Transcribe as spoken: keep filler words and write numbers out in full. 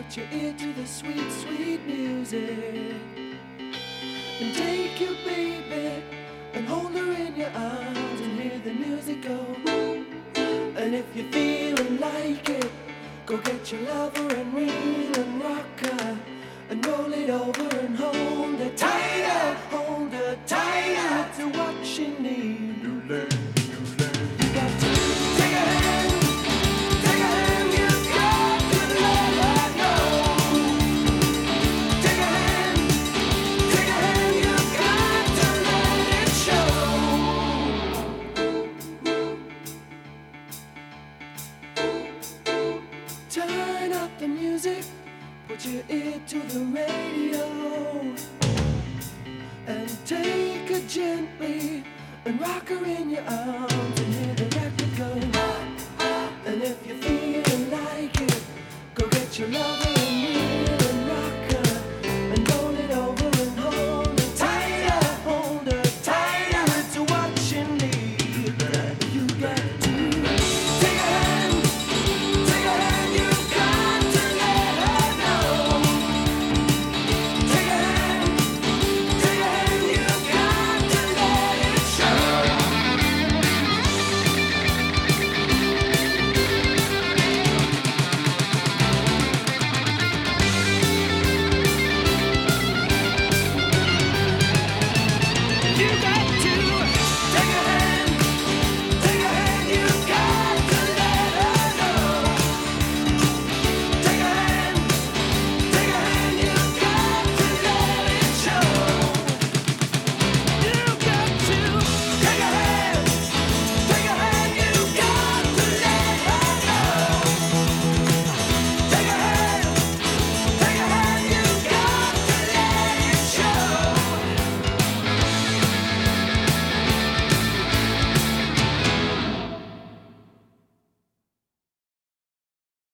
Put your ear to the sweet, sweet music. And take your baby and hold her in your arms and hear the music go. And if you're feeling like it, go get your lover and reel and rock her and roll it over and hold her tighter, hold her tighter to what she needs. You got to take a hand, take a hand, you got to let her know. Take a hand, take a hand, you got to let it show. Turn up the music, put your ear to the radio, and take her gently and rock her in your arms.